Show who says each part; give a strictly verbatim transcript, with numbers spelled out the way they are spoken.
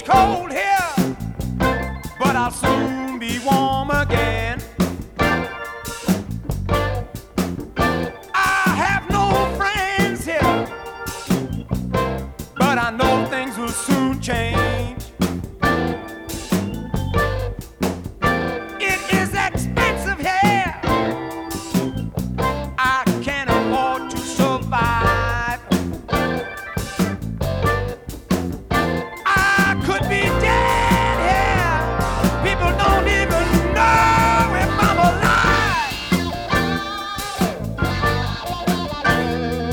Speaker 1: cold here, but I'll soon be warm again. I have no friends here, but I know things will soon change.